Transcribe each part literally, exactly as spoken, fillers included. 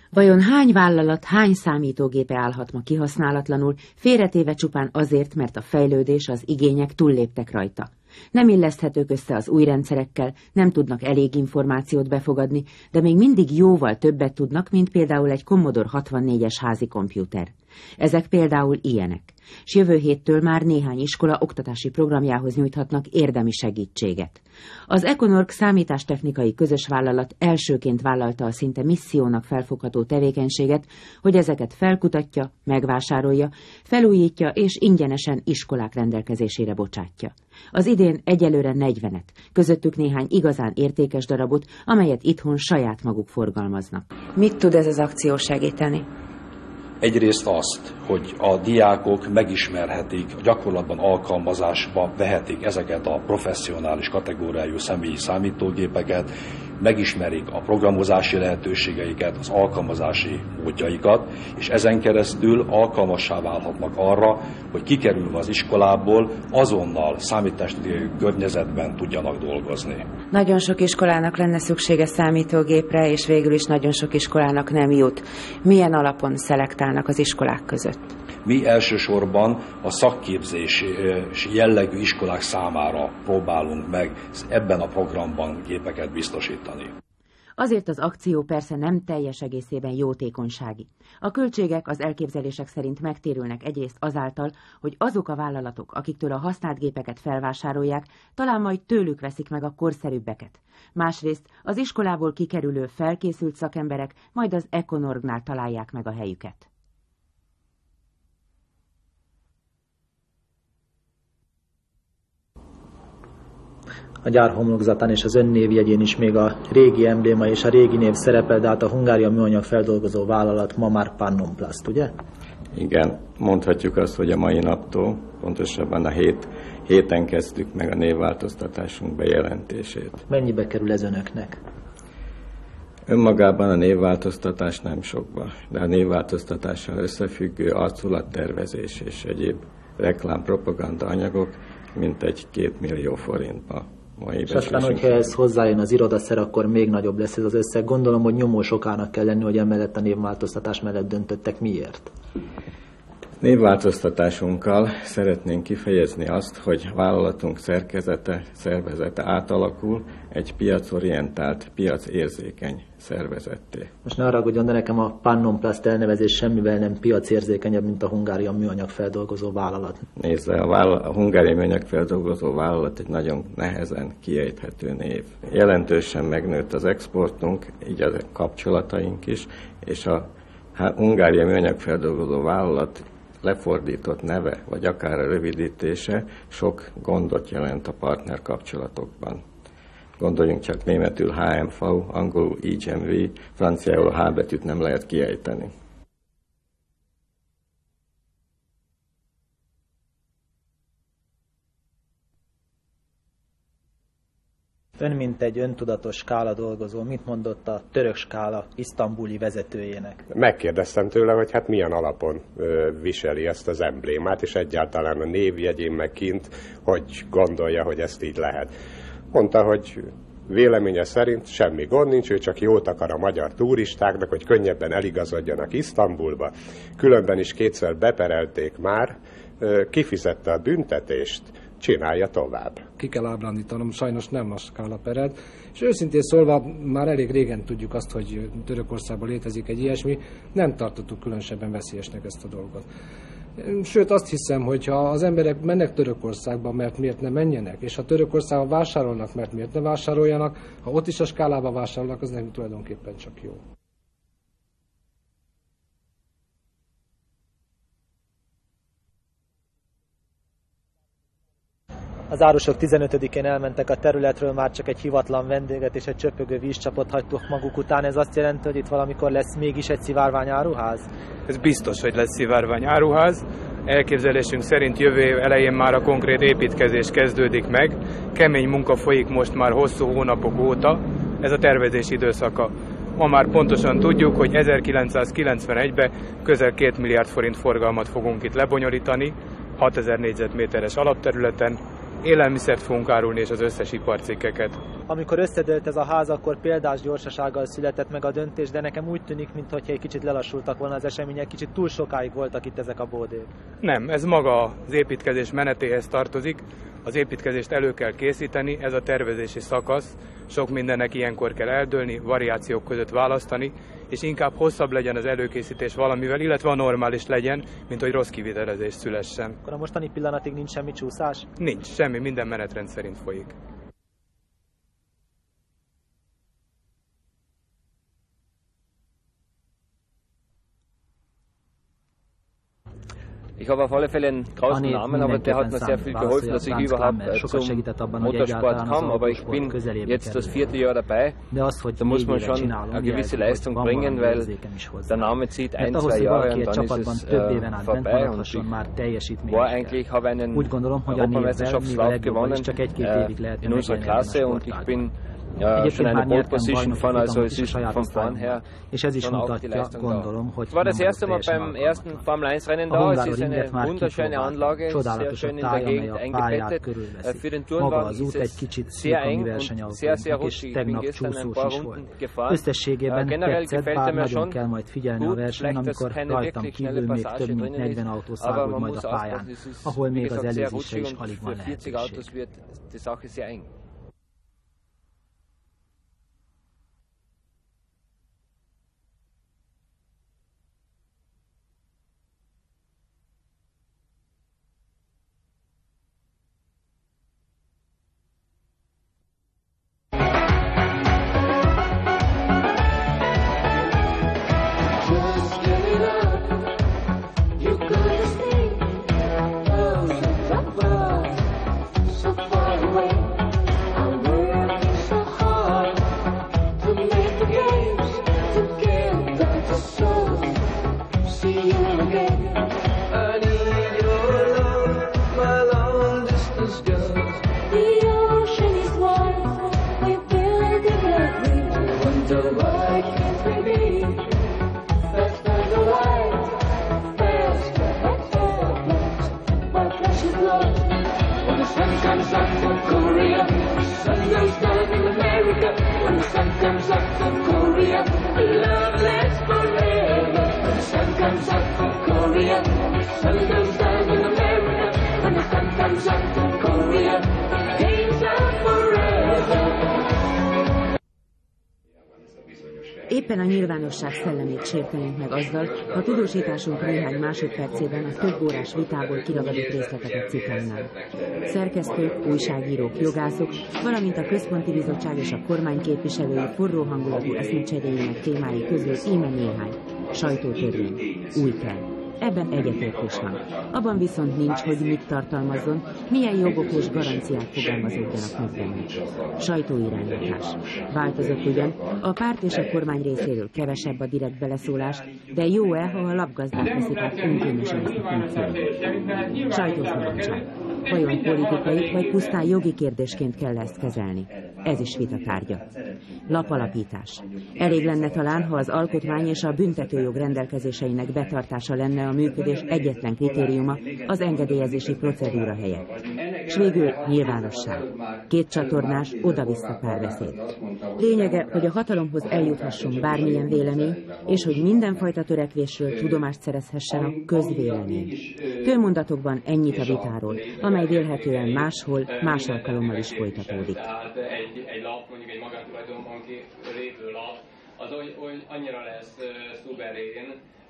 Vajon hány vállalat, hány számítógépe állhat ma kihasználatlanul, félretéve csupán azért, mert a fejlődés, az igények túlléptek rajta? Nem illeszthetők össze az új rendszerekkel, nem tudnak elég információt befogadni, de még mindig jóval többet tudnak, mint például egy Commodore hatvannégyes házi kompjúter. Ezek például ilyenek, s jövő héttől már néhány iskola oktatási programjához nyújthatnak érdemi segítséget. Az Econorg számítástechnikai közös vállalat elsőként vállalta a szinte missziónak felfogható tevékenységet, hogy ezeket felkutatja, megvásárolja, felújítja és ingyenesen iskolák rendelkezésére bocsátja. Az idén egyelőre negyvenet, közöttük néhány igazán értékes darabot, amelyet itthon saját maguk forgalmaznak. Mit tud ez az akció segíteni? Egyrészt azt, hogy a diákok megismerhetik, a gyakorlatban alkalmazásba vehetik ezeket a professzionális kategóriájú személyi számítógépeket, megismerik a programozási lehetőségeiket, az alkalmazási módjaikat, és ezen keresztül alkalmassá válhatnak arra, hogy kikerülve az iskolából azonnal számítástechnikai környezetben tudjanak dolgozni. Nagyon sok iskolának lenne szüksége számítógépre, és végül is nagyon sok iskolának nem jut. Milyen alapon szelektálnak az iskolák között? Mi elsősorban a szakképzési jellegű iskolák számára próbálunk meg ebben a programban gépeket biztosítani. Azért az akció persze nem teljes egészében jótékonysági. A költségek az elképzelések szerint megtérülnek egyrészt azáltal, hogy azok a vállalatok, akiktől a használt gépeket felvásárolják, talán majd tőlük veszik meg a korszerűbbeket. Másrészt az iskolából kikerülő felkészült szakemberek majd az Econorgnál találják meg a helyüket. A gyár homlokzatán és az önnévjegyén is még a régi embléma és a régi név szerepel, de hát a Hungária műanyag feldolgozó vállalat ma már Pannonplast, ugye? Igen, mondhatjuk azt, hogy a mai naptól, pontosabban a hét, héten kezdtük meg a névváltoztatásunk bejelentését. Mennyibe kerül ez önöknek? Önmagában a névváltoztatás nem sokba, de a névváltoztatással összefüggő arculattervezés és egyéb reklám-propaganda anyagok mintegy két millió forintba. És aztán, hogyha ez hozzájön az irodaszer, akkor még nagyobb lesz ez az összeg. Gondolom, hogy nyomó sokának kell lenni, hogy emellett a névváltoztatás mellett döntöttek. Miért? Névváltoztatásunkkal szeretnénk kifejezni azt, hogy vállalatunk szerkezete, szervezete átalakul egy piacorientált, piacérzékeny szervezetté. Most ne haragudjon, de nekem a Pannonplast elnevezés semmivel nem piacérzékenyebb, mint a Hungária műanyag feldolgozó vállalat. Nézze, a, vállalat, a Hungária műanyag feldolgozó vállalat egy nagyon nehezen kiejthető név. Jelentősen megnőtt az exportunk, így a kapcsolataink is, és a Hungária műanyag feldolgozó vállalat lefordított neve, vagy akár a rövidítése sok gondot jelent a partner kapcsolatokban. Gondoljunk csak németül há em vé, angolul í gé em vé, franciául a H betűt nem lehet kiejteni. Ön, mint egy öntudatos skála dolgozó, mit mondott a török skála isztambuli vezetőjének? Megkérdeztem tőle, hogy hát milyen alapon ö, viseli ezt az emblémát, és egyáltalán a névjegyén meg kint, hogy gondolja, hogy ezt így lehet. Mondta, hogy véleménye szerint semmi gond nincs, ő csak jót akar a magyar turistáknak, hogy könnyebben eligazodjanak Isztambulba. Különben is kétszer beperelték már, ö, kifizette a büntetést, csinálja tovább. Ki kell ábrándítanom, sajnos nem a skála pered, és őszintén szólva már elég régen tudjuk azt, hogy Törökországban létezik egy ilyesmi, nem tartottuk különösebben veszélyesnek ezt a dolgot. Sőt, azt hiszem, hogy ha az emberek mennek Törökországba, mert miért ne menjenek, és ha Törökországban vásárolnak, mert miért ne vásároljanak, ha ott is a skálába vásárolnak, az nekünk tulajdonképpen csak jó. Az árusok tizenötödikén elmentek a területről, már csak egy hivatlan vendéget és egy csöpögő vízcsapot hagytuk maguk után. Ez azt jelenti, hogy itt valamikor lesz mégis egy szivárvány áruház? Ez biztos, hogy lesz szivárvány áruház. Elképzelésünk szerint jövő év elején már a konkrét építkezés kezdődik meg. Kemény munka folyik most már hosszú hónapok óta. Ez a tervezés időszaka. Ma már pontosan tudjuk, hogy ezerkilencszázkilencvenegyben közel két milliárd forint forgalmat fogunk itt lebonyolítani, hatezer négyzetméteres alapterületen, élelmiszert fogunk árulni és az összes iparcikkeket. Amikor összedőlt ez a ház, akkor példás gyorsasággal született meg a döntés, de nekem úgy tűnik, mintha egy kicsit lelassultak volna az események, kicsit túl sokáig voltak itt ezek a bódék. Nem, ez maga az építkezés menetéhez tartozik. Az építkezést elő kell készíteni, ez a tervezési szakasz. Sok mindennek ilyenkor kell eldőlni, variációk között választani, és inkább hosszabb legyen az előkészítés valamivel, illetve a normális legyen, mint hogy rossz kivitelezés szülessen. Akkor a mostani pillanatig nincs semmi csúszás? Nincs, semmi, minden menetrend szerint folyik. Ich habe auf alle Fälle einen grauen Namen, aber der hat mir sehr viel geholfen, dass ich überhaupt zum Motorsport kam. Aber ich bin jetzt das vierte Jahr dabei. Da muss man schon eine gewisse Leistung bringen, weil der Name zieht ein, zwei Jahre und dann ist es äh, vorbei. Und ich war eigentlich, habe einen Europameisterschaftslauf gewonnen äh, in unserer Klasse und ich bin Ja, schon eine Pole Position gefahren, also es ist von vorn her schon auch die Leistung da. Ich war das erste Mal beim ersten Formel eins Rennen da, es ist eine wunderschöne Anlage, sehr schön in der Gegend eingebettet. Für den Tourenwagen ist es sehr eng und sehr, sehr rutschig. Ich bin gestern ein paar Runden gefahren. Generell gefällt er mir schon gut, vielleicht, dass keine wirklich schnelle Passage drinnen ist, aber man muss aufpassen, es ist wie gesagt sehr rutschig und für vierzig Autos wird die Sache sehr eng. Éppen a nyilvánosság szellemét sértenénk meg azzal, ha tudósításunk néhány másodpercében a több órás vitából kiragadott részleteket citálnánk. Szerkesztők, újságírók, jogászok, valamint a Központi Bizottság és a kormány képviselői forró hangulatú eszmecseréjének témái közül íme néhány. Sajtótörvény, új kell. Ebben egyetértés van. Abban viszont nincs, hogy mit tartalmazzon, milyen jogok és garanciák fogalmazódjanak meg benne. Sajtóirányítás. Változott ugyan, a párt és a kormány részéről kevesebb a direkt beleszólás, de jó-e, ha a lapgazdák veszik át önkényesen ezt a funkciót? Sajtószabadság. Vajon politikai vagy pusztán jogi kérdésként kell ezt kezelni? Ez is vita tárgya. Lapalapítás. Elég lenne talán, ha az alkotmány és a büntetőjog rendelkezéseinek betartása lenne a működés egyetlen kritériuma, az engedélyezési procedúra helyett. S végül nyilvánosság. Két csatornás, oda-vissza párbeszéd. Lényege, hogy a hatalomhoz eljuthasson bármilyen vélemény, és hogy mindenfajta törekvésről tudomást szerezhessen a közvélemény. Kőmondatokban ennyit a vitáról, amely vélhetően máshol, más alkalommal is folytatódik. Egy lap, mondjuk egy magántulajdonbanki lévő lap, az annyira lesz szuverén.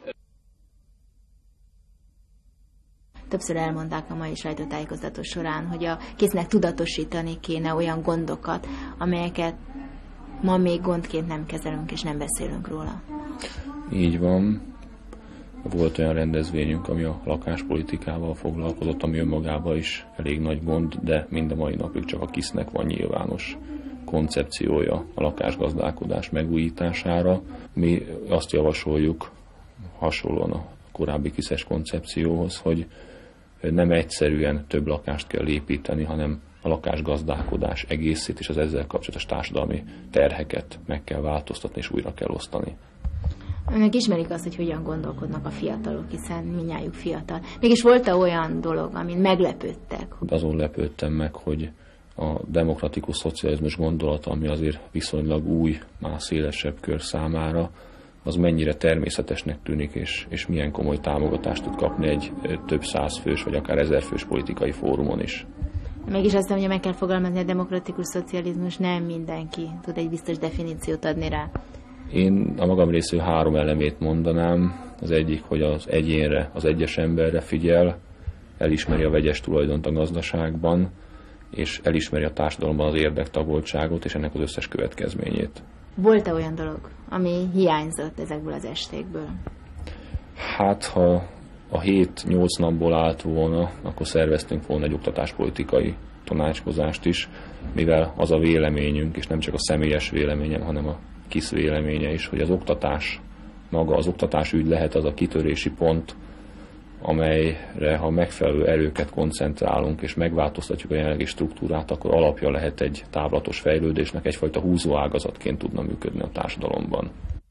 Többször elmondták a mai sajtótájékoztató során, hogy a késznek tudatosítani kéne olyan gondokat, amelyeket ma még gondként nem kezelünk és nem beszélünk róla. Így van. Volt olyan rendezvényünk, ami a lakáspolitikával foglalkozott, ami önmagában is elég nagy gond, de mind a mai napig csak a kisznek van nyilvános koncepciója a lakásgazdálkodás megújítására. Mi azt javasoljuk, hasonlóan a korábbi kiszes koncepcióhoz, hogy nem egyszerűen több lakást kell építeni, hanem a lakásgazdálkodás egészét és az ezzel kapcsolatos társadalmi terheket meg kell változtatni és újra kell osztani. Önök ismerik azt, hogy hogyan gondolkodnak a fiatalok, hiszen mindnyájuk fiatal. Mégis volt-e olyan dolog, amin meglepődtek? Azon lepődtem meg, hogy a demokratikus szocializmus gondolata, ami azért viszonylag új, már szélesebb kör számára, az mennyire természetesnek tűnik, és, és milyen komoly támogatást tud kapni egy több száz fős, vagy akár ezer fős politikai fórumon is. Mégis azt mondja, meg kell fogalmazni, a demokratikus szocializmus nem mindenki tud egy biztos definíciót adni rá. Én a magam részéről három elemét mondanám. Az egyik, hogy az egyénre, az egyes emberre figyel, elismeri a vegyes tulajdont a gazdaságban, és elismeri a társadalomban az érdektagoltságot és ennek az összes következményét. Volt-e olyan dolog, ami hiányzott ezekből az estékből? Hát, ha a hét-nyolc napból állt volna, akkor szerveztünk volna egy oktatáspolitikai tanácskozást is, mivel az a véleményünk, és nem csak a személyes véleményem, hanem a KISZ véleménye is, hogy az oktatás maga, az oktatásügy lehet az a kitörési pont, amelyre, ha megfelelő erőket koncentrálunk és megváltoztatjuk a jelenlegi struktúrát, akkor alapja lehet egy távlatos fejlődésnek, egyfajta húzóágazatként tudna működni a társadalomban.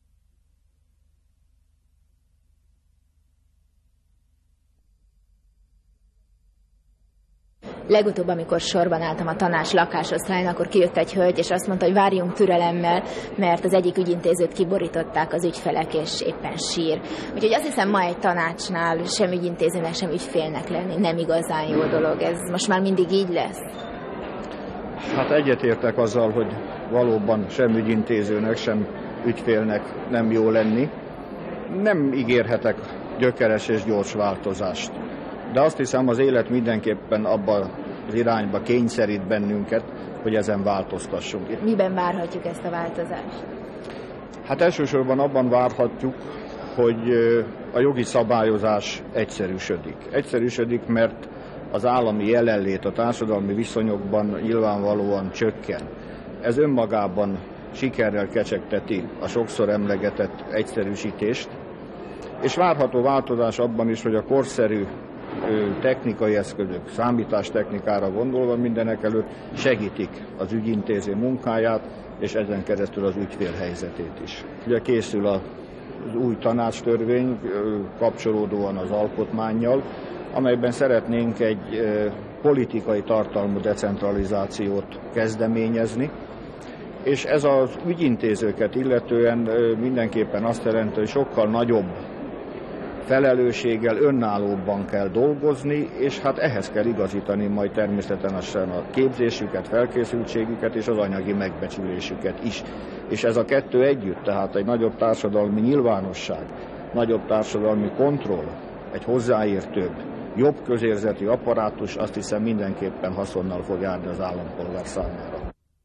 Legutóbb, amikor sorban álltam a tanács lakásosztályon, akkor kijött egy hölgy, és azt mondta, hogy várjunk türelemmel, mert az egyik ügyintézőt kiborították az ügyfelek, és éppen sír. Úgyhogy azt hiszem, ma egy tanácsnál sem ügyintézőnek, sem ügyfélnek lenni nem igazán jó dolog. Ez most már mindig így lesz? Hát egyetértek azzal, hogy valóban sem ügyintézőnek, sem ügyfélnek nem jó lenni. Nem ígérhetek gyökeres és gyors változást. De azt hiszem, az élet mindenképpen abban az irányba kényszerít bennünket, hogy ezen változtassunk. Miben várhatjuk ezt a változást? Hát elsősorban abban várhatjuk, hogy a jogi szabályozás egyszerűsödik. Egyszerűsödik, mert az állami jelenlét a társadalmi viszonyokban nyilvánvalóan csökken. Ez önmagában sikerrel kecsegteti a sokszor emlegetett egyszerűsítést, és várható változás abban is, hogy a korszerű technikai eszközök, számítástechnikára gondolva mindenek előtt segítik az ügyintéző munkáját, és ezen keresztül az ügyfél helyzetét is. Ugye készül az új tanácstörvény kapcsolódóan az alkotmánnyal, amelyben szeretnénk egy politikai tartalmú decentralizációt kezdeményezni, és ez az ügyintézőket illetően mindenképpen azt jelenti, hogy sokkal nagyobb felelősséggel, önállóbban kell dolgozni, és hát ehhez kell igazítani majd természetesen a képzésüket, felkészültségüket és az anyagi megbecsülésüket is. És ez a kettő együtt, tehát egy nagyobb társadalmi nyilvánosság, nagyobb társadalmi kontroll, egy hozzáértőbb, jobb közérzeti apparátus, azt hiszem mindenképpen haszonnal fog járni az állampolgár számára.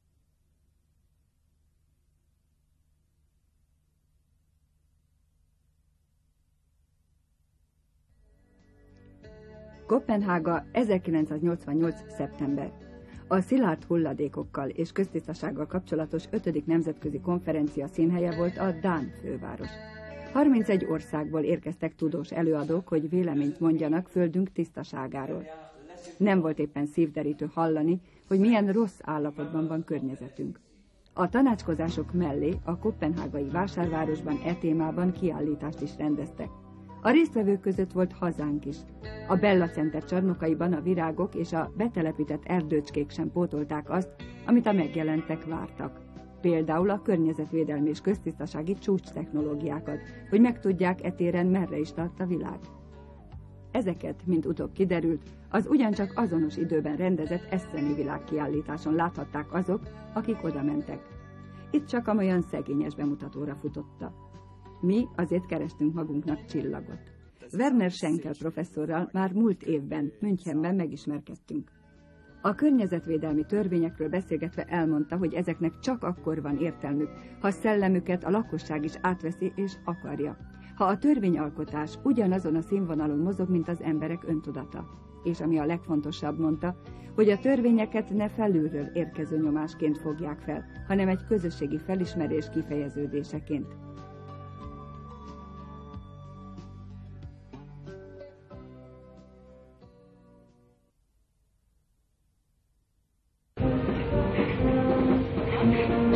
Koppenhága, ezerkilencszáznyolcvannyolc. szeptember. A szilárd hulladékokkal és köztisztasággal kapcsolatos ötödik nemzetközi konferencia színhelye volt a dán főváros. harmincegy országból érkeztek tudós előadók, hogy véleményt mondjanak földünk tisztaságáról. Nem volt éppen szívderítő hallani, hogy milyen rossz állapotban van környezetünk. A tanácskozások mellé a koppenhágai vásárvárosban e témában kiállítást is rendeztek. A résztvevők között volt hazánk is. A Bella Center csarnokaiban a virágok és a betelepített erdőcskék sem pótolták azt, amit a megjelentek vártak. Például a környezetvédelmi és köztisztasági csúcs technológiákat, hogy megtudják e téren merre is tart a világ. Ezeket, mint utóbb kiderült, az ugyancsak azonos időben rendezett Esseni világkiállításon láthatták azok, akik oda mentek. Itt csak amolyan szegényes bemutatóra futotta. Mi azért kerestünk magunknak csillagot. Werner Schenkel professzorral már múlt évben Münchenben megismerkedtünk. A környezetvédelmi törvényekről beszélgetve elmondta, hogy ezeknek csak akkor van értelmük, ha szellemüket a lakosság is átveszi és akarja. Ha a törvényalkotás ugyanazon a színvonalon mozog, mint az emberek öntudata. És ami a legfontosabb, mondta, hogy a törvényeket ne felülről érkező nyomásként fogják fel, hanem egy közösségi felismerés kifejeződéseként.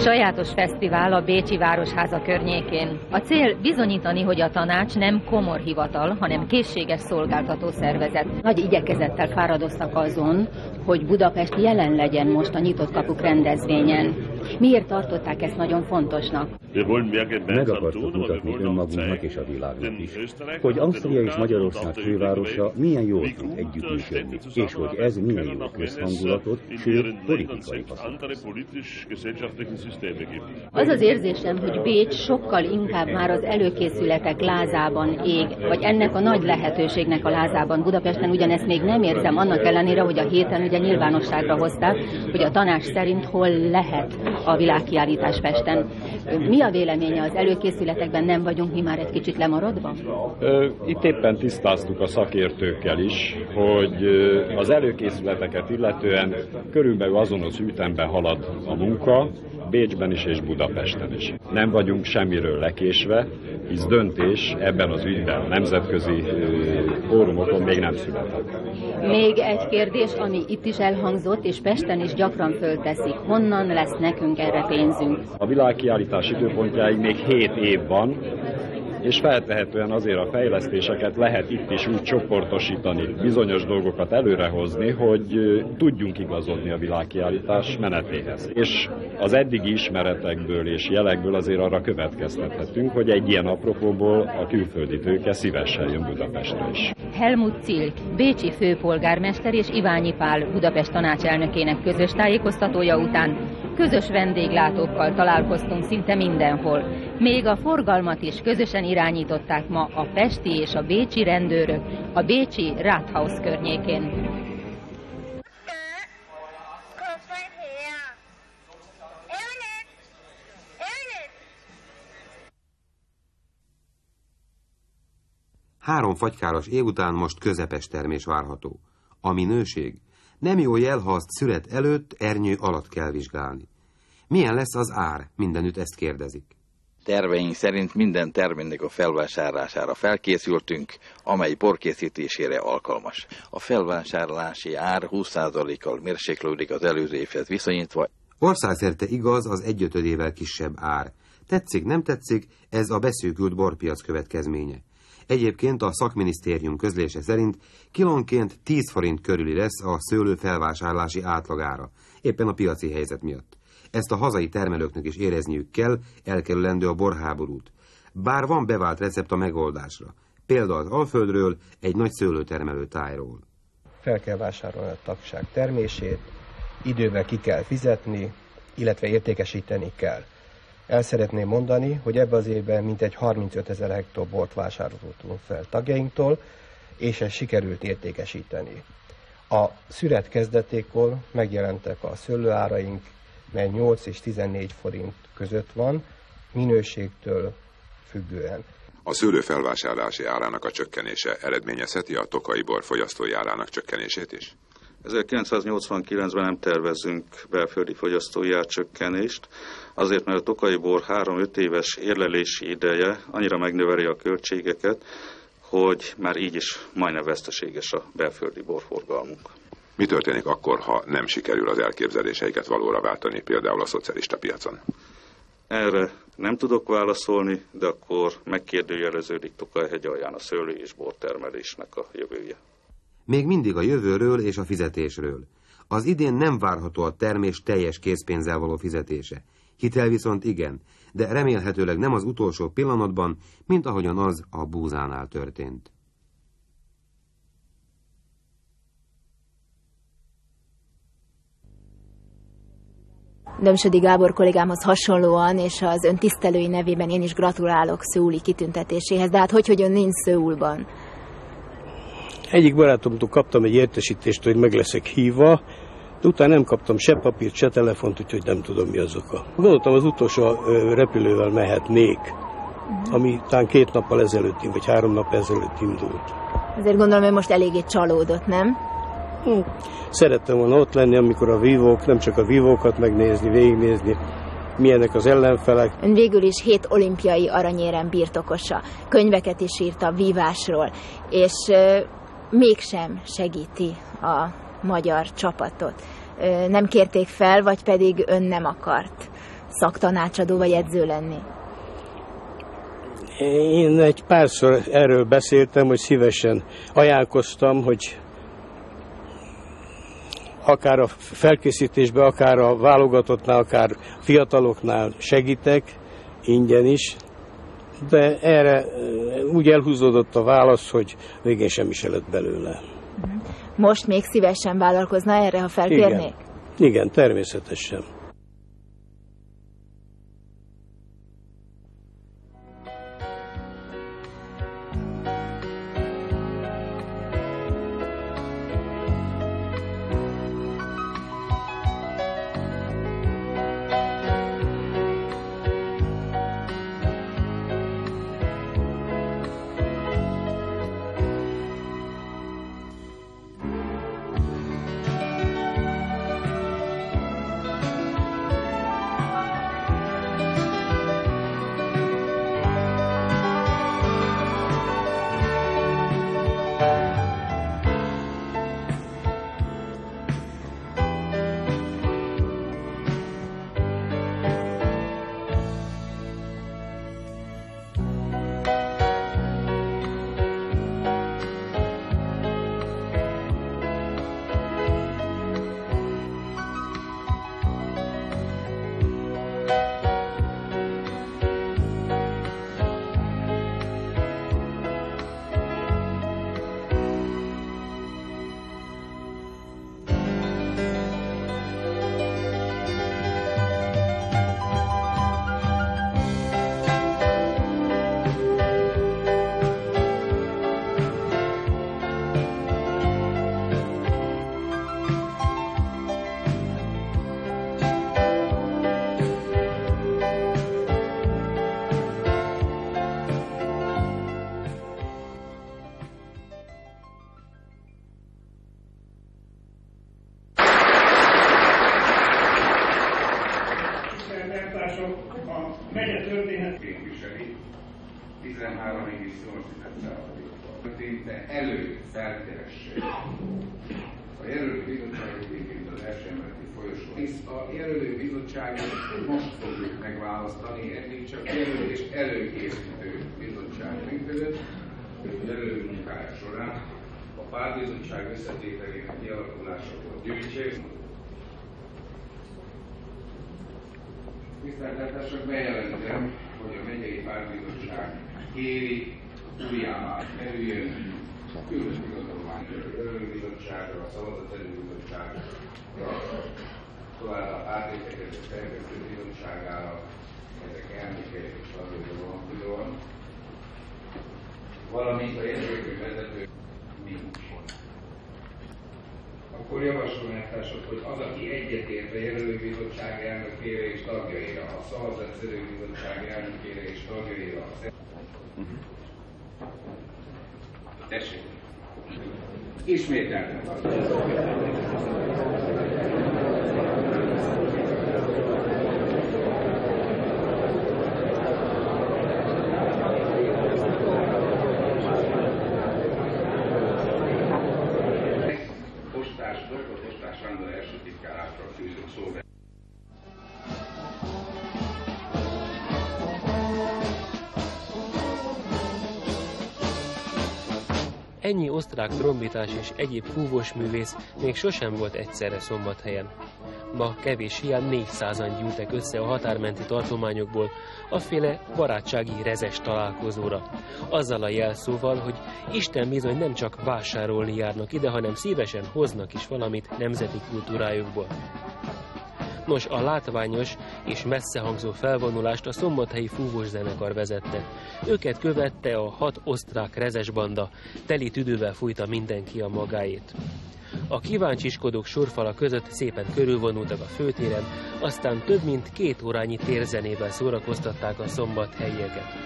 Sajátos fesztivál a Bécsi Városháza környékén. A cél bizonyítani, hogy a tanács nem komor hivatal, hanem készséges szolgáltató szervezet. Nagy igyekezettel fáradoztak azon, hogy Budapest jelen legyen most a Nyitott Kapuk rendezvényen. Miért tartották ezt nagyon fontosnak? Meg akartuk mutatni önmagunknak és a világnak is, hogy Ausztria és Magyarország fővárosa milyen jól tud együttműködni, és hogy ez milyen jó közhangulatot, sőt politikai haszont. Az az érzésem, hogy Bécs sokkal inkább már az előkészületek lázában ég, vagy ennek a nagy lehetőségnek a lázában. Budapesten ugyanezt még nem érzem, annak ellenére, hogy a héten ugye nyilvánosságra hozták, hogy a tanács szerint hol lehet a világkiállítás Pesten. Mi a véleménye, az előkészületekben nem vagyunk mi már egy kicsit lemaradva? Itt éppen tisztáztuk a szakértőkkel is, hogy az előkészületeket illetően körülbelül azonos ütemben halad a munka, Bécsben is és Budapesten is. Nem vagyunk semmiről lekésve, hisz döntés ebben az ügyben a nemzetközi fórumokon még nem született. Még egy kérdés, ami itt is elhangzott, és Pesten is gyakran fölteszik. Honnan lesz nekünk erre pénzünk? A világkiállítás időpontjáig még hét év van, és feltehetően azért a fejlesztéseket lehet itt is úgy csoportosítani, bizonyos dolgokat előrehozni, hogy tudjunk igazodni a világkiállítás menetéhez. És az eddigi ismeretekből és jelekből azért arra következtethetünk, hogy egy ilyen apropóból a külföldi tőke szívesen jön Budapestre is. Helmut Zilk, bécsi főpolgármester és Iványi Pál, Budapest tanácselnökének közös tájékoztatója után közös vendéglátókkal találkoztunk szinte mindenhol. Még a forgalmat is közösen irányították ma a pesti és a bécsi rendőrök a bécsi Rathaus környékén. Három fagykáros év után most közepes termés várható. A minőség? Nem jó jel, ha azt szüret előtt, ernyő alatt kell vizsgálni. Milyen lesz az ár? Mindenütt ezt kérdezik. Terveink szerint minden terméknek a felvásárlására felkészültünk, amely borkészítésére alkalmas. A felvásárlási ár húsz százalékkal mérséklődik az előző évhez viszonyítva. Országszerte igaz az egyötödével kisebb ár. Tetszik, nem tetszik, ez a beszűkült borpiac következménye. Egyébként a szakminisztérium közlése szerint kilónként tíz forint körüli lesz a szőlő felvásárlási átlagára, éppen a piaci helyzet miatt. Ezt a hazai termelőknek is érezniük kell, elkerülendő a borháborút. Bár van bevált recept a megoldásra, például az Alföldről, egy nagy szőlőtermelő tájról. Fel kell vásárolni a tagság termését, időben ki kell fizetni, illetve értékesíteni kell. El szeretném mondani, hogy ebben az évben mintegy harmincötezer hektár bort vásároltunk fel tagjainktól, és ezt sikerült értékesíteni. A szüret kezdetékor megjelentek a szőlőáraink, mely nyolc és tizennégy forint között van, minőségtől függően. A szőlő felvásárlási árának a csökkenése eredményezheti a tokai bor fogyasztói árának csökkenését is? ezerkilencszáznyolcvankilencben nem tervezünk belföldi fogyasztói árcsökkenést, azért mert a tokai bor három-öt éves érlelési ideje annyira megnöveli a költségeket, hogy már így is majdnem veszteséges a belföldi borforgalmunk. Mi történik akkor, ha nem sikerül az elképzeléseiket valóra váltani, például a szocialista piacon? Erre nem tudok válaszolni, de akkor megkérdőjeleződik Tokajhegy alján a szőlő és bortermelésnek a jövője. Még mindig a jövőről és a fizetésről. Az idén nem várható a termés teljes készpénzzel való fizetése. Hitel viszont igen, de remélhetőleg nem az utolsó pillanatban, mint ahogyan az a búzánál történt. Demsödi Gábor kollégámhoz hasonlóan, és az ön tisztelői nevében én is gratulálok szöuli kitüntetéséhez, de hát hogy, hogy ön nincs Szöulban? Egyik barátomtól kaptam egy értesítést, hogy meg leszek hívva, de utána nem kaptam se papírt, se telefont, úgyhogy nem tudom, mi az oka. Gondoltam, az utolsó repülővel mehetnék, ami talán két nappal ezelőtt, vagy három nap ezelőtt indult. Azért gondolom, hogy most eléggé csalódott, nem? Hm. Szerettem volna ott lenni, amikor a vívók, nem csak a vívókat megnézni, végignézni, milyenek az ellenfelek. Ön végül is hét olimpiai aranyérem birtokosa, könyveket is írt a vívásról, és euh, mégsem segíti a magyar csapatot. Nem kérték fel, vagy pedig ön nem akart szaktanácsadó vagy edző lenni? Én egy párszor erről beszéltem, hogy szívesen ajánlkoztam, hogy akár a felkészítésben, akár a válogatottnál, akár fiataloknál segítek, ingyen is, de erre úgy elhúzódott a válasz, hogy végén semmi se lett belőle. Most még szívesen vállalkozna erre, ha felkérnék? Igen, Igen természetesen. tizenhárom egész nyolc százalék elő felkeresse a jelölő bizottság egyébként az első emeleti folyosón. Hisz a jelölő bizottságot most fogjuk megválasztani, eddig csak jelölés előkészítő bizottság működött, a jelölő munkája során a pártbizottság összetételének kialakulásakor gyűjtség. Tiszteltetesek, bejelentem, hogy a megyei pártbizottság kéri, újjá kerüljön a különböző igazolvány jelölőbizottságra, a szavazatelőbizottságra, tovább a pártértekező szervező bizottságára, ezek elnökei és tagjai vonatkozóan, valamint a jegyzőkönyv vezető nincs. Akkor javaslom eltársat, hogy az, aki egyetért a jelölőbizottság elnökére és tagjaira, a szavazatszerőbizottság elnökére és tagjaira, a tessék. Ismételten Postás, doktor Postás Sándor első titkár által fűzött szóba. Ennyi osztrák trombitás és egyéb fúvós művész még sosem volt egyszerre Szombathelyen. Ma kevés hiány négyszázan gyűltek össze a határmenti tartományokból afféle barátsági rezes találkozóra. Azzal a jelszóval, hogy Isten bizony nem csak vásárolni járnak ide, hanem szívesen hoznak is valamit nemzeti kultúrájukból. Nos, a látványos és messzehangzó felvonulást a szombathelyi fúvós zenekar vezette. Őket követte a hat osztrák rezesbanda, teli tüdővel fújta mindenki a magáét. A kíváncsiskodók sorfala között szépen körülvonultak a főtéren, aztán több mint két órányi térzenével szórakoztatták a szombathelyieket.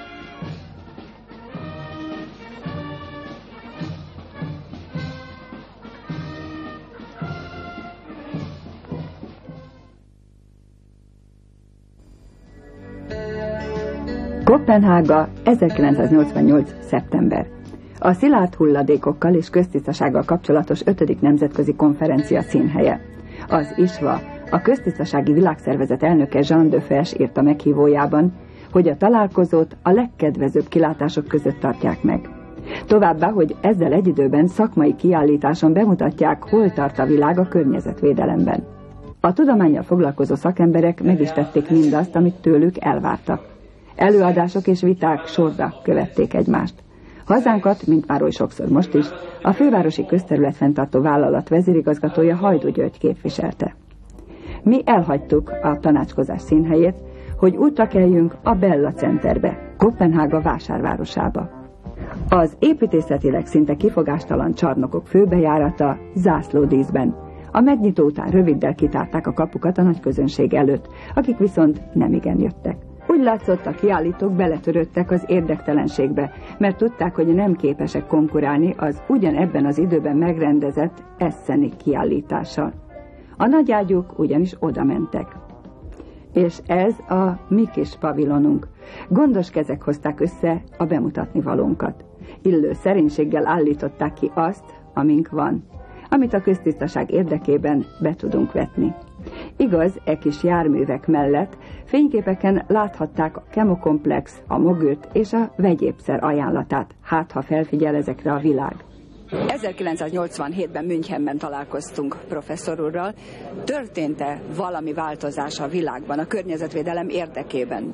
Koppenhága, ezerkilencszáznyolcvannyolc. szeptember. A szilárd hulladékokkal és köztisztasággal kapcsolatos ötödik nemzetközi konferencia színhelye. Az i es vé á, A Köztisztasági Világszervezet elnöke Jean Defers írta meghívójában, hogy a találkozót a legkedvezőbb kilátások között tartják meg. Továbbá, hogy ezzel egy időben szakmai kiállításon bemutatják, hol tart a világ a környezetvédelemben. A tudománnyal foglalkozó szakemberek meg is tették mindazt, amit tőlük elvártak. Előadások és viták sorra követték egymást. Hazánkat, mint már oly sokszor most is, a fővárosi közterületfenntartó vállalat vezérigazgatója Hajdú György képviselte. Mi elhagytuk a tanácskozás színhelyét, hogy útra keljünk a Bella Centerbe, Koppenhága vásárvárosába. Az építészetileg szinte kifogástalan csarnokok főbejárata zászlódíszben. A megnyitó után röviddel kitárták a kapukat a nagyközönség előtt, akik viszont nemigen jöttek. Úgy látszott, a kiállítók beletörődtek az érdektelenségbe, mert tudták, hogy nem képesek konkurálni az ugyanebben az időben megrendezett Esseni kiállítással. A nagyágyúk ugyanis oda mentek. És ez a mi kis pavilonunk. Gondos kezek hozták össze a bemutatni valónkat. Illő szerénységgel állították ki azt, amink van, amit a köztisztaság érdekében be tudunk vetni. Igaz, e kis járművek mellett fényképeken láthatták a kemokomplex, a mogőt és a vegyépszer ajánlatát, hát ha felfigyel ezekre a világ. ezerkilencszáznyolcvanhétben Münchenben találkoztunk professzor úrral. Történt-e valami változás a világban a környezetvédelem érdekében?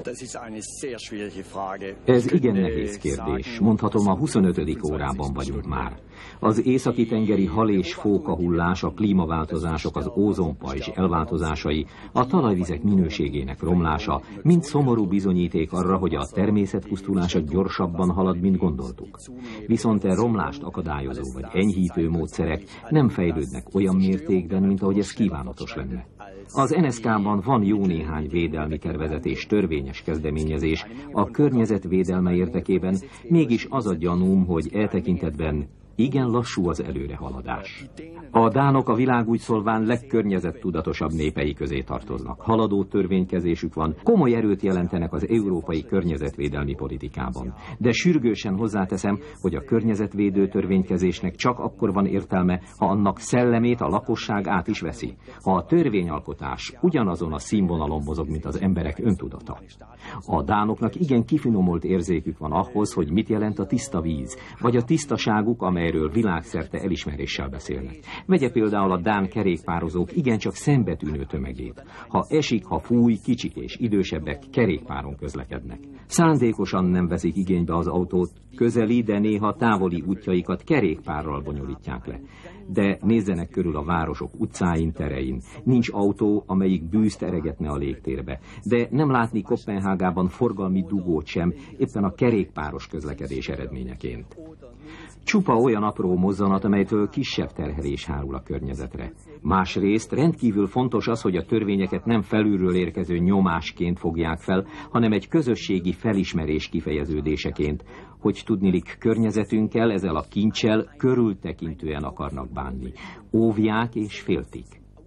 Ez igen nehéz kérdés. Mondhatom, a huszonötödik órában vagyunk már. Az északi-tengeri hal- és fókahullás, a klímaváltozások, az ózonpajzs elváltozásai, a talajvizek minőségének romlása mind szomorú bizonyíték arra, hogy a természet pusztulása gyorsabban halad, mint gondoltuk. Viszont a romlást akadályozó vagy enyhítő módszerek nem fejlődnek olyan mértékben, mint ahogy ez kívánatos lenne. Az en es ká-ban van jó néhány védelmi tervezet és törvényes kezdeményezés a környezetvédelme érdekében, mégis az a gyanúm, hogy e tekintetben igen lassú az előrehaladás. A dánok a világ úgy szólván legkörnyezettudatosabb népei közé tartoznak. Haladó törvénykezésük van, komoly erőt jelentenek az európai környezetvédelmi politikában. De sürgősen hozzáteszem, hogy a környezetvédő törvénykezésnek csak akkor van értelme, ha annak szellemét a lakosság át is veszi. Ha a törvényalkotás ugyanazon a színvonalon mozog, mint az emberek öntudata. A dánoknak igen kifinomult érzékük van ahhoz, hogy mit jelent a tiszta víz, vagy a tisztaságuk, amelyről világszerte elismeréssel beszélnek. Vegye például a dán kerékpározók igencsak szembetűnő tömegét. Ha esik, ha fúj, kicsik és idősebbek kerékpáron közlekednek. Szándékosan nem veszik igénybe az autót, közeli, de néha távoli útjaikat kerékpárral bonyolítják le. De nézzenek körül a városok utcáin, terein. Nincs autó, amelyik bűzt eregetne a légtérbe. De nem látni Koppenhágában forgalmi dugót sem, éppen a kerékpáros közlekedés eredményeként. Csupa olyan apró mozzanat, amelytől kisebb terhelés hárul a környezetre. Másrészt rendkívül fontos az, hogy a törvényeket nem felülről érkező nyomásként fogják fel, hanem egy közösségi felismerés kifejeződéseként, hogy tudnilik környezetünkkel, ezzel a kincsel körültekintően akarnak bánni. Óvják és féltik.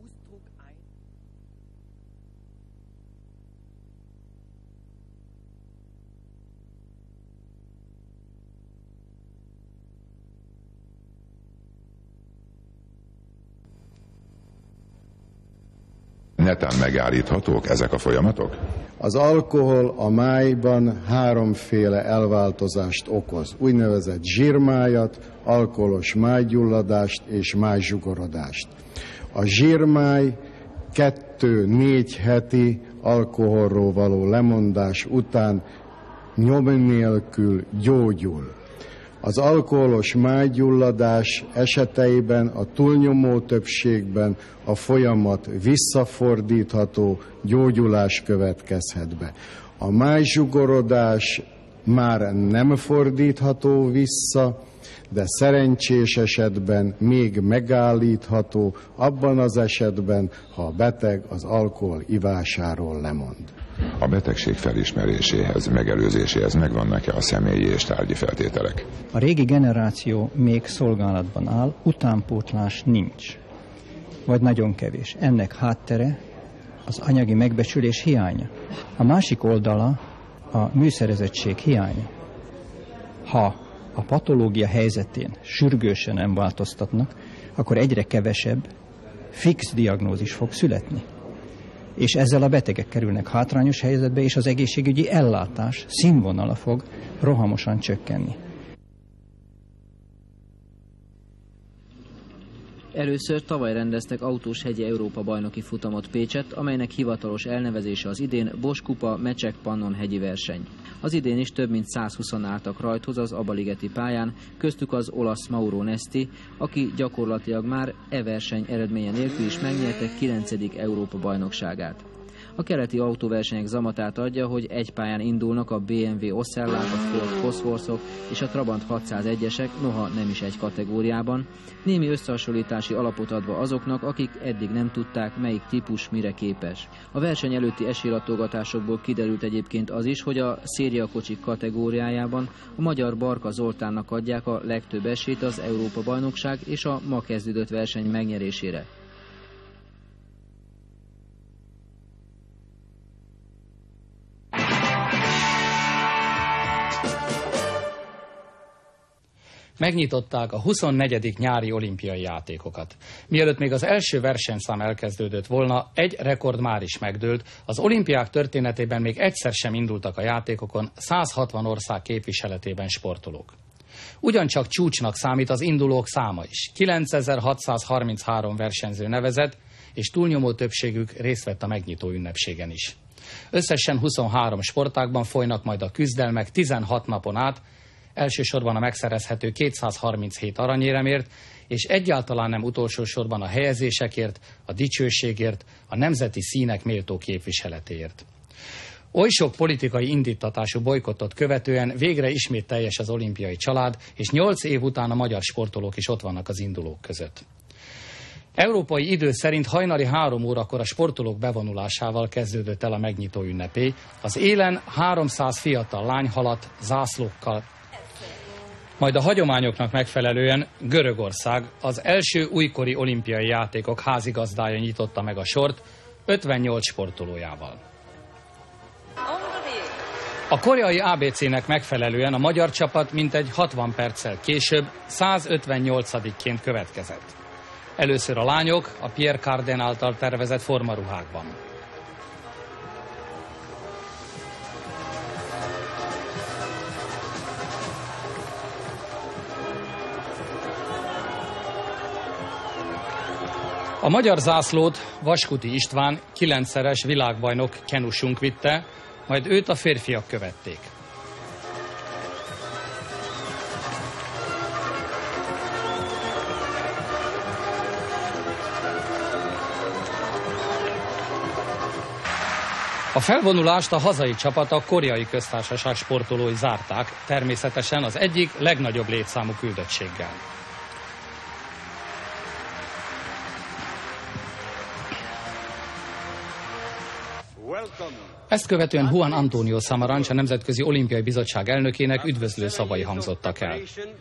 Neten megállíthatók ezek a folyamatok? Az alkohol a májban háromféle elváltozást okoz. Úgynevezett zsírmájat, alkoholos májgyulladást és májzsugorodást. A zsírmáj kettő-négy heti alkoholról való lemondás után nyom nélkül gyógyul. Az alkoholos májgyulladás eseteiben a túlnyomó többségben a folyamat visszafordítható, gyógyulás következhet be. A májzsugorodás már nem fordítható vissza, de szerencsés esetben még megállítható, abban az esetben, ha a beteg az alkohol ivásáról lemond. A betegség felismeréséhez, megelőzéséhez megvannak-e a személyi és tárgyi feltételek? A régi generáció még szolgálatban áll, utánpótlás nincs, vagy nagyon kevés. Ennek háttere az anyagi megbecsülés hiánya. A másik oldala a műszerezettség hiánya. Ha a patológia helyzetén sürgősen nem változtatnak, akkor egyre kevesebb fix diagnózis fog születni. és ezzel a betegek kerülnek hátrányos helyzetbe, és az egészségügyi ellátás színvonala fog rohamosan csökkenni. Először tavaly rendeztek autós-hegyi Európa-bajnoki futamot Pécsett, amelynek hivatalos elnevezése az idén Bosch Kupa Mecsek-Pannon hegyi verseny. Az idén is több mint százhúszan álltak rajthoz az abaligeti pályán, köztük az olasz Mauro Nesti, aki gyakorlatilag már e verseny eredménye nélkül is megnyerte kilencedik Európa-bajnokságát. A keleti autóversenyek zamatát adja, hogy egy pályán indulnak a bé em vé Oszellák, a Ford Cosworthok és a Trabant hatszázegyesek, noha nem is egy kategóriában, némi összehasonlítási alapot adva azoknak, akik eddig nem tudták, melyik típus mire képes. A verseny előtti esélylatolgatásokból kiderült egyébként az is, hogy a szériakocsik kategóriájában a magyar Barka Zoltánnak adják a legtöbb esélyt az Európa-bajnokság és a ma kezdődött verseny megnyerésére. Megnyitották a huszonnegyedik nyári olimpiai játékokat. Mielőtt még az első versenyszám elkezdődött volna, egy rekord már is megdőlt. Az olimpiák történetében még egyszer sem indultak a játékokon száz hatvan ország képviseletében sportolók. Ugyancsak csúcsnak számít az indulók száma is. kilencezer-hatszázharminchárom versenyző nevezett, és túlnyomó többségük részt vett a megnyitó ünnepségen is. Összesen huszonhárom sportágban folynak majd a küzdelmek tizenhat napon át, elsősorban a megszerezhető kétszázharminchét aranyéremért, és egyáltalán nem utolsó sorban a helyezésekért, a dicsőségért, a nemzeti színek méltó képviseletéért. Oly sok politikai indítatású bolykottot követően végre ismét teljes az olimpiai család, és nyolc év után a magyar sportolók is ott vannak az indulók között. Európai idő szerint hajnali három órakor a sportolók bevonulásával kezdődött el a megnyitó ünnepély. Az élen háromszáz fiatal lány haladt zászlókkal. Majd a hagyományoknak megfelelően Görögország az első újkori olimpiai játékok házigazdája nyitotta meg a sort ötvennyolc sportolójával. A koreai á bé cének megfelelően a magyar csapat mintegy hatvan perccel később százötvennyolcadikként következett. Először a lányok a Pierre Cardin által tervezett formaruhákban. A magyar zászlót Vaskuti István, kilencszeres világbajnok kenusunk vitte, majd őt a férfiak követték. A felvonulást a hazai csapat, a Koreai Köztársaság sportolói zárták, természetesen az egyik legnagyobb létszámú küldöttséggel. Ezt követően Juan Antonio Samaranch, a Nemzetközi Olimpiai Bizottság elnökének üdvözlő szavai hangzottak el.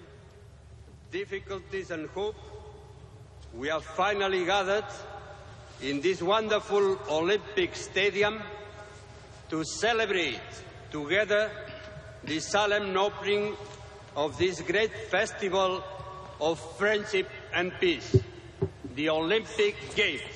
We are finally gathered in this wonderful Olympic stadium to celebrate together the solemn opening of this great festival of friendship and peace, the Olympic Games.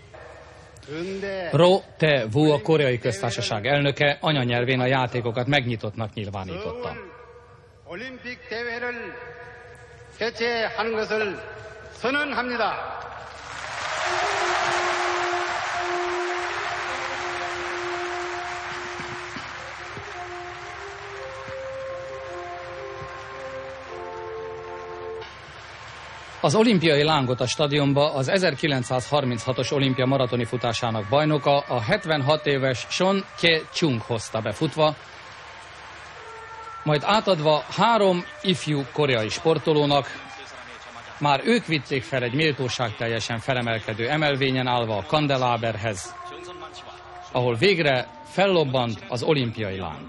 Ro Tae-woo, a Koreai Köztársaság elnöke, anyanyelvén a játékokat megnyitottnak nyilvánította. Olympic 대회를 개최하는 것을 선언합니다. Az olimpiai lángot a stadionba az ezerkilencszázharminchatos olimpia maratoni futásának bajnoka, a hetvenhat éves Son Kye-chung hozta befutva, majd átadva három ifjú koreai sportolónak. Már ők vitték fel egy méltóságteljesen felemelkedő emelvényen állva a kandeláberhez, ahol végre fellobbant az olimpiai láng.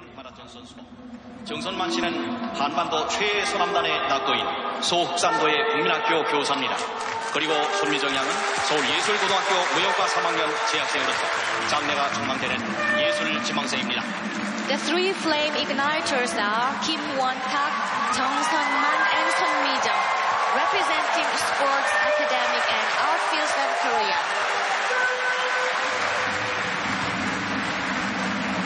정선만 씨는 한반도 최소남단의 낙도인 소흑산도의 국민학교 교사입니다. 그리고 손미정 양은 서울예술고등학교 무용과 삼 학년 재학생으로서 장래가 전망되는 예술 지망생입니다. The three flame igniters are Kim Won-tak, Jung Sun-man and Son Mi-jung, representing sports, academic and art fields of Korea.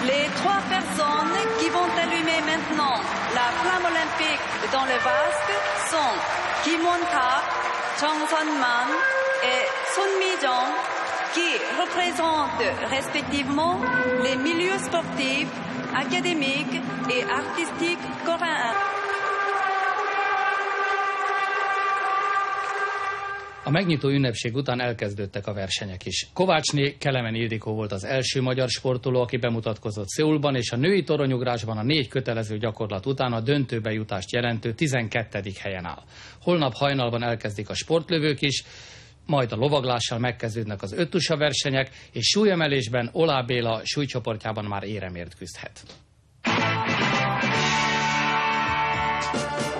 Les trois personnes qui vont allumer maintenant la flamme olympique dans le vasque sont Kim Won-tak, Chung Sun-man et Sun Mi-jung, qui représentent respectivement les milieux sportifs, académiques et artistiques coréens. A megnyitó ünnepség után elkezdődtek a versenyek is. Kovácsné Kelemen Ildikó volt az első magyar sportoló, aki bemutatkozott Szeulban, és a női toronyugrásban a négy kötelező gyakorlat után a döntőbe jutást jelentő tizenkettedik helyen áll. Holnap hajnalban elkezdik a sportlövők is, majd a lovaglással megkezdődnek az öttusa versenyek, és súlyemelésben Olá Béla súlycsoportjában már éremért küzdhet.